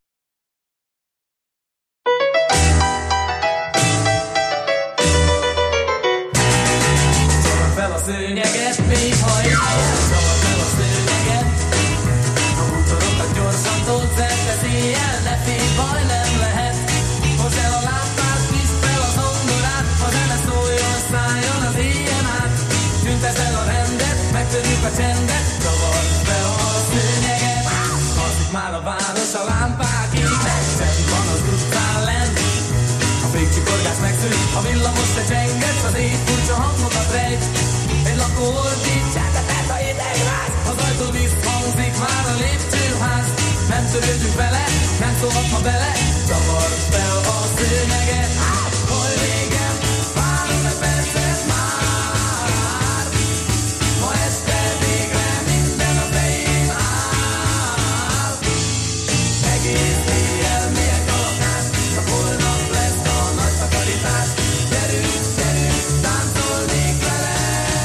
Szőnyeget, még ha éjjel, csavart fel a szőnyeget. A bútorokat gyorsan tolt szerte széjjel, ne félj, baj nem lehet. Hozd el a lámpát, nyisd fel a zongorát, a zene szóljon, szálljon az éjjen át. Tüntesd el a rendet, megtörjük a csendet, csavart fel a szőnyeget. Alszik már a város, a lámpák égnek, csend van az utcán lent. A fékcsikorgás megszűnik, a villamos se csengetsz, az éj furcsa hangokat rejt. Egy lakó ordít, tehát a idegráz, az ajtó visszhangzik már a lépcsőház. Nem törődünk vele, nem szólhat ma bele, csavart fel a szőnyeget. Hol régen, várom egy percet már, ma este végre minden a fején áll. Egész éjjel milyen kalapás, csak holnap lesz a nagy takarítás. Gyerünk, gyerünk, táncolnék vele,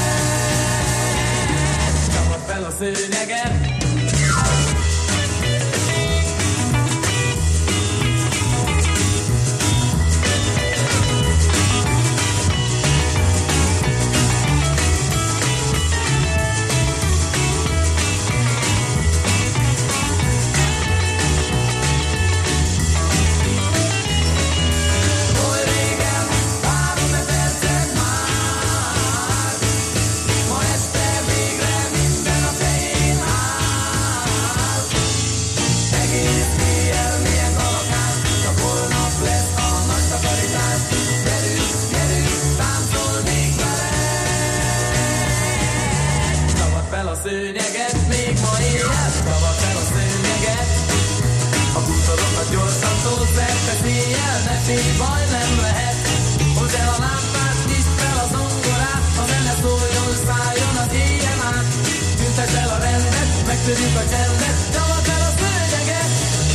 csavart fel a szőnyeget. Szőnyeget, még ma éjjel, csavart fel a szőnyeget. A bútorokat gyorsan tolt szerte széjjel, ne félj, baj nem lehet. Hozd el a lámpát, nyisd fel a zongorát, a zene szóljon, szálljon az éjjen át. Tüntesd el a rendet, megtörjük a csendet, csavart fel a szőnyeget.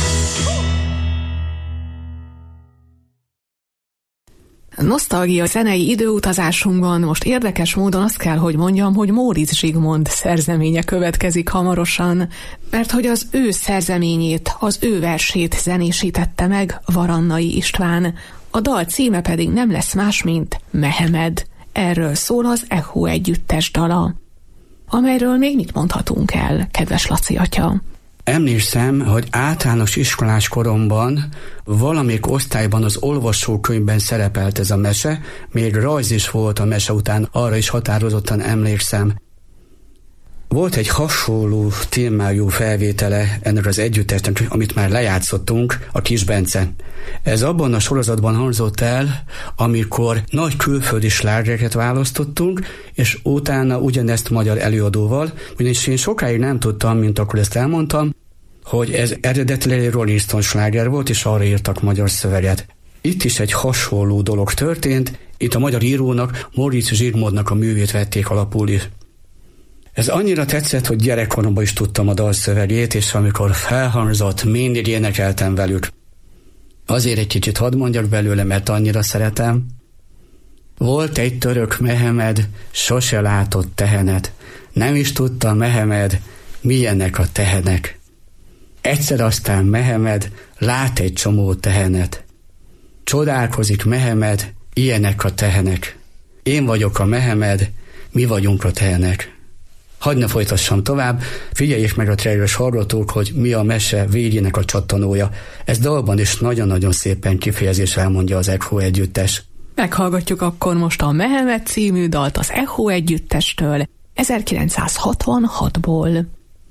Nosztalgia zenei időutazásunkban most érdekes módon azt kell, hogy mondjam, hogy Móricz Zsigmond szerzeménye következik hamarosan, mert hogy az ő szerzeményét, az ő versét zenésítette meg Varannai István. A dal címe pedig nem lesz más, mint Mehemed. Erről szól az Echo együttes dala. Amelyről még mit mondhatunk el, kedves Laci atya? Emlékszem, hogy általános iskolás koromban valamelyik osztályban az olvasókönyvben szerepelt ez a mese, még rajz is volt a mese után, arra is határozottan emlékszem. Volt egy hasonló témájú felvétele ennek az együttesnek, amit már lejátszottunk, a Kis Bence. Ez abban a sorozatban hangzott el, amikor nagy külföldi slágereket választottunk, és utána ugyanezt magyar előadóval, ugyanis én sokáig nem tudtam, mint akkor ezt elmondtam, hogy ez eredetileg egy Rolling Stone sláger volt, és arra írtak magyar szöveget. Itt is egy hasonló dolog történt, itt a magyar írónak, Móricz Zsigmondnak a művét vették alapul is. Ez annyira tetszett, hogy gyerekkoromban is tudtam a dalszövegét, és amikor felhangzott, mindig énekeltem velük. Azért egy kicsit hadd mondjak belőle, mert annyira szeretem. Volt egy török Mehemed, sose látott tehenet. Nem is tudta Mehemed, milyenek a tehenek. Egyszer aztán Mehemed lát egy csomó tehenet. Csodálkozik Mehemed, ilyenek a tehenek. Én vagyok a Mehemed, mi vagyunk a tehenek. Hadd ne folytassam tovább, figyeljék meg a trejős hallgatók, hogy mi a mese végének a csattanója. Ez dalban is nagyon-nagyon szépen kifejezésre elmondja az Echo együttes. Meghallgatjuk akkor most a Mehemed című dalt az Echo együttestől ezerkilencszázhatvanhatból.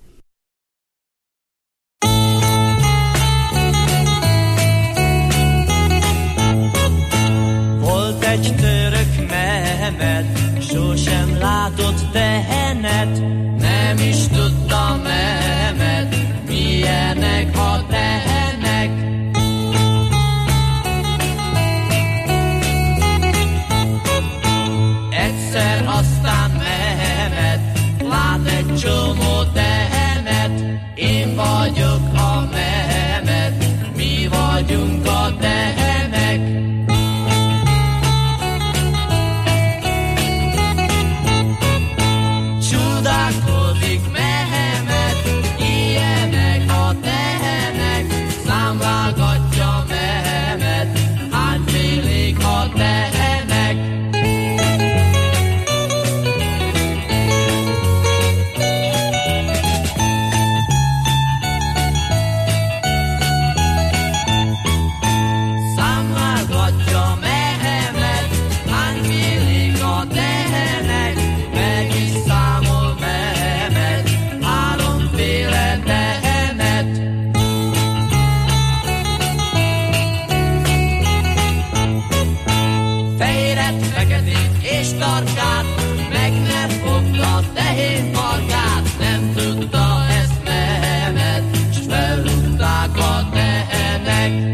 Volt egy török Mehemed, sosem látott tehenet, nem is tudta Mehemed, milyenek a tehenek. Egyszer aztán Mehemed lát egy csomó tehenet, én vagyok a Mehemed, mi vagyunk a tehenek. Csodálkozik Mehemed, ilyenek a tehenek, számlálgatja Mehemed, hányfélék a tehenek. Számlálgatja Mehemed, hányfélék a tehenek, meg is számol Mehemed, háromféle tehenet. Fehéret, feketét és tarkát, meg nem fogta tehén farkát, nem tudta ezt Mehemed, s felrúgták a tehenek.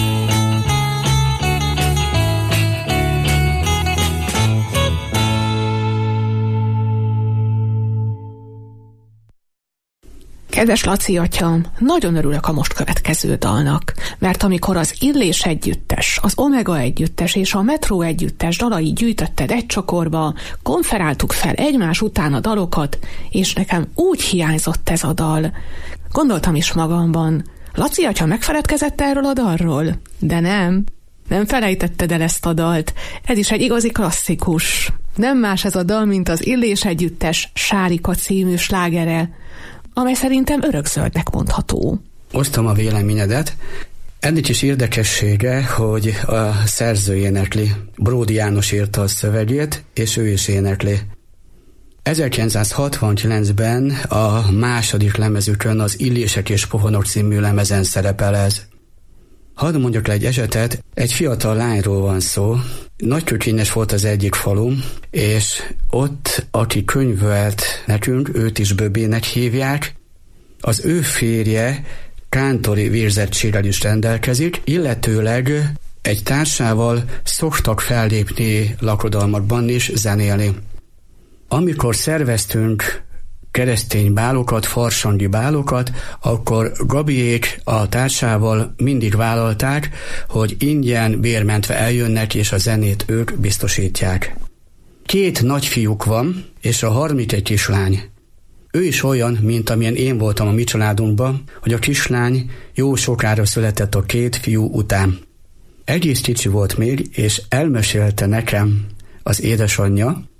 Kedves Laci atyám, nagyon örülök a most következő dalnak, mert amikor az Illés együttes, az Omega együttes és a Metro együttes dalai gyűjtötted egy csokorba, konferáltuk fel egymás után a dalokat, és nekem úgy hiányzott ez a dal. Gondoltam is magamban, Laci atya megfeledkezett erről a dalról? De nem, nem felejtetted el ezt a dalt, ez is egy igazi klasszikus. Nem más ez a dal, mint az Illés együttes Sárika című slágere, amely szerintem örökzöldnek mondható. Osztom a véleményedet. Ennek is érdekessége, hogy a szerző énekli. Bródi János írta a szövegét, és ő is énekli. ezerkilencszázhatvankilencben a második lemezükön, az Illések és Pofonok című lemezen szerepel ez. Hadd mondjak le egy esetet, egy fiatal lányról van szó. Nagykökényes volt az egyik falu, és ott, aki könyvelt nekünk, őt is Böbének hívják, az ő férje kántori végzettséggel is rendelkezik, illetőleg egy társával szoktak fellépni lakodalmakban is zenélni. Amikor szerveztünk keresztény bálokat, farsangi bálokat, akkor Gabiék a társával mindig vállalták, hogy ingyen bérmentve eljönnek, és a zenét ők biztosítják. Két nagyfiúk van, és a harmincegy kislány. Ő is olyan, mint amilyen én voltam a mi családunkban, hogy a kislány jó sokára született a két fiú után. Egész kicsi volt még, és elmesélte nekem az édesanyja,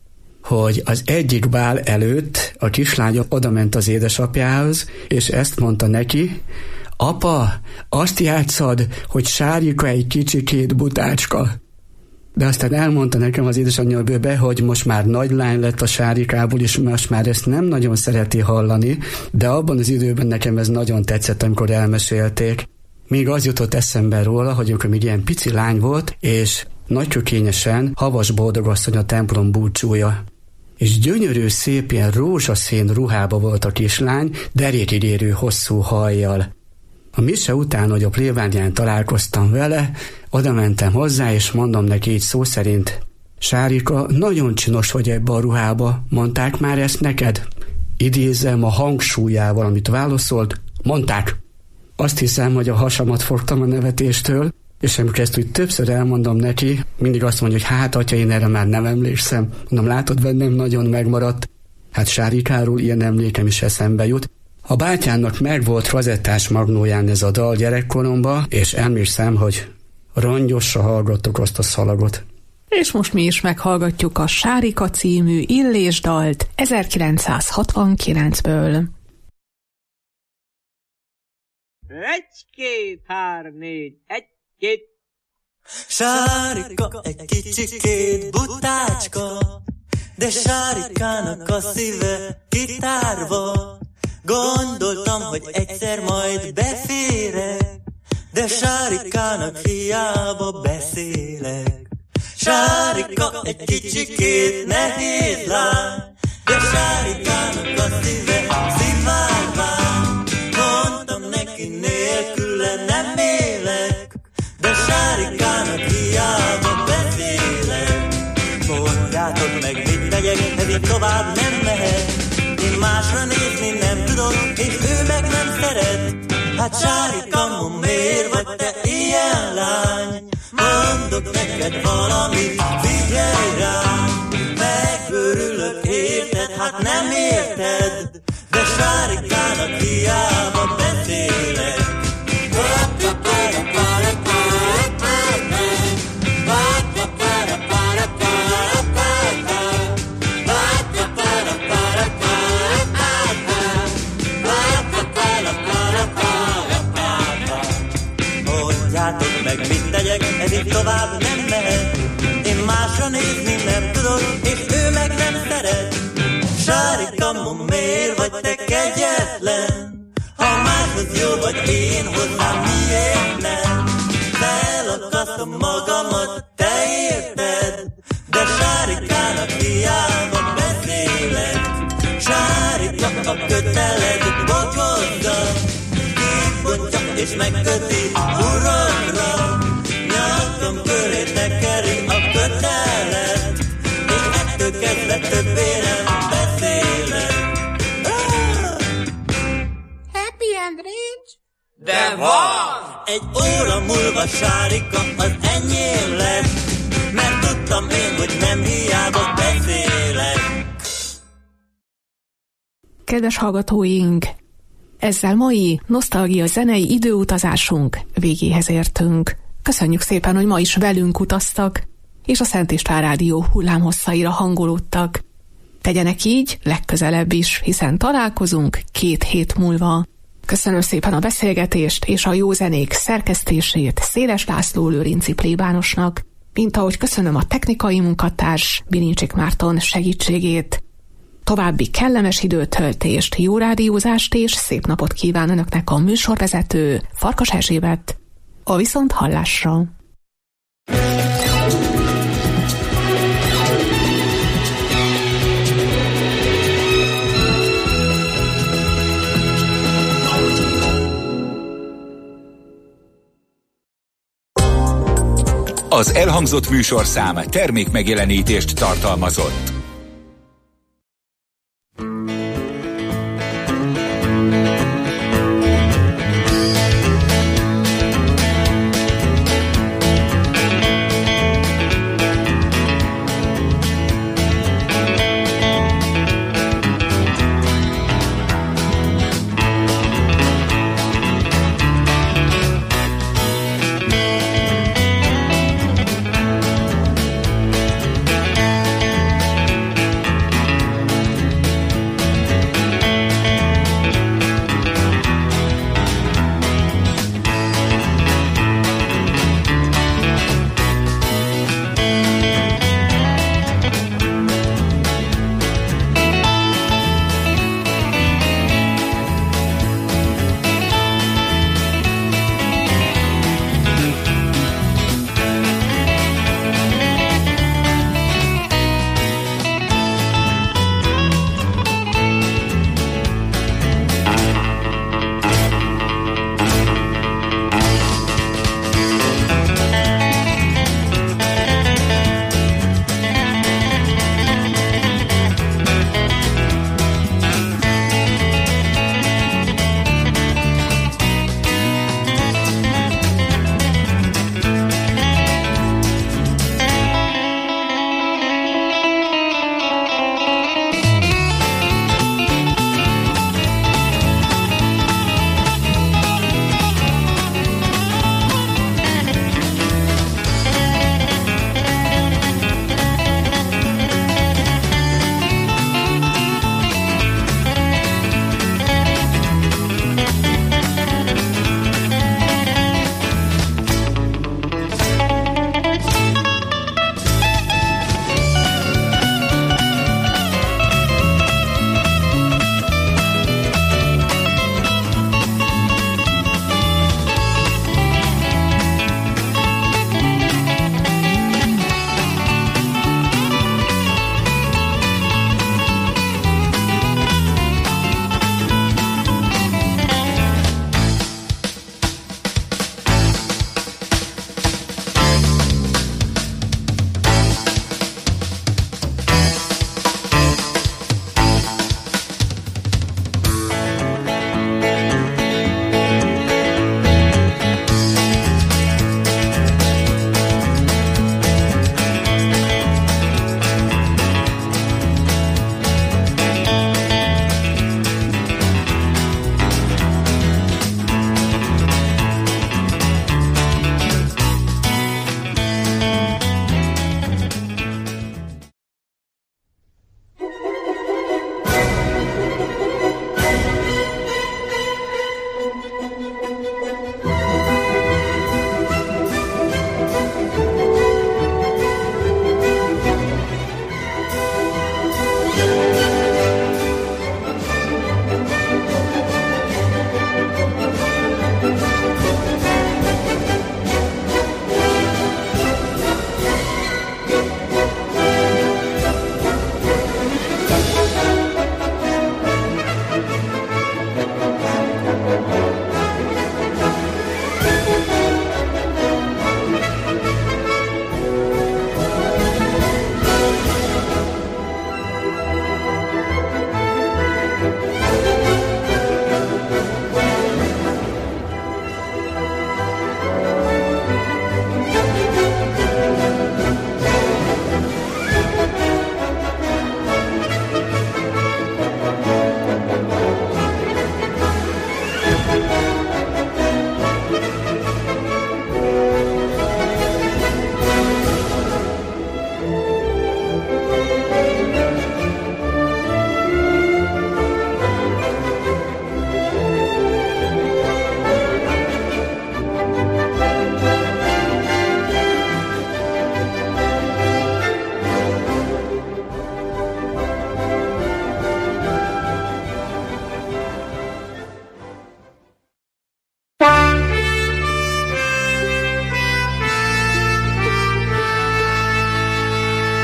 hogy az egyik bál előtt a kislánya odament az édesapjához, és ezt mondta neki: apa, azt játszad, hogy Sárika egy kicsikét butácska. De aztán elmondta nekem az édesanyja bőbe, hogy most már nagy lány lett a Sárikából, és most már ezt nem nagyon szereti hallani, de abban az időben nekem ez nagyon tetszett, amikor elmesélték. Még az jutott eszembe róla, hogy amikor még ilyen pici lány volt, és nagykökényesen Havas Boldogasszony a templom búcsúja. És gyönyörű, szép ilyen rózsaszín ruhába volt a kislány, derékig érő hosszú hajjal. A mise után, hogy a plébánián találkoztam vele, oda mentem hozzá, és mondom neki így szó szerint: Sárika, nagyon csinos vagy ebbe a ruhába, mondták már ezt neked? Idézem a hangsúlyával, amit válaszolt: mondták. Azt hiszem, hogy a hasamat fogtam a nevetéstől, és amikor ezt úgy többször elmondom neki, mindig azt mondja, hogy hát atya, én erre már nem emlékszem. Mondom, látod, bennem nagyon megmaradt. Hát Sárikáról ilyen emlékem is eszembe jut. A bátyának megvolt kazettás magnóján ez a dal gyerekkoromban, és emlékszem, hogy rongyosra hallgattuk azt a szalagot. És most mi is meghallgatjuk a Sárika című Illésdalt ezerkilencszázhatvankilencből. Egy, két, három, négy, egy, két. Sárika egy kicsikét butácska, de Sárikának a szíve gitárva. Gondoltam, hogy egyszer majd beférek, de Sárikának hiába beszélek. Sárika egy kicsikét nehéz lány, de Sárikának a szíve szivárvány. Mondtam neki, nélküle nem élek, de Sárikának hiába beszélek. Mondjátok meg, mit tegyek, ez így tovább nem mehet. Én másra nézni nem tudok, és ő meg nem szeret. Hát Sárika, miért vagy te ilyen lány? Mondok neked valamit, figyelj rám. Megőrülök, érted? Hát nem érted, de Sárikának hiába beszélek. Mondjátok meg, mit tegyek, ez így tovább nem mehet. Én másra nézni nem tudok, és ő meg nem szeret. Sárika, miért vagy te kegyetlen? Ha máshoz jó vagy, én hozzám miért nem? Felakasztom magamat, te érted? De Sárikának hiába beszélek. Sárika a köteled bokozza, kibontja és megköti urakra. Nyakam köré tekeri a kötelet, és ettől kezdve többé nem beszélek. Happy and rich? De van! Egy óra múlva Sárika az enyém lett, mert tudtam én, hogy nem hiába beszélek. Kedves hallgatóink, ezzel mai nosztalgia zenei időutazásunk végéhez értünk. Köszönjük szépen, hogy ma is velünk utaztak, és a Szent István Rádió hullámhosszaira hangolódtak. Tegyenek így legközelebb is, hiszen találkozunk két hét múlva. Köszönöm szépen a beszélgetést és a jó zenék szerkesztését Széles László Lőrinci plébánosnak, mint ahogy köszönöm a technikai munkatárs Bilincsik Márton segítségét. További kellemes időtöltést, jó rádiózást és szép napot kíván önöknek a műsorvezető Farkas Erzsébet. A viszonthallásra! Az elhangzott műsorszám termékmegjelenítést tartalmazott.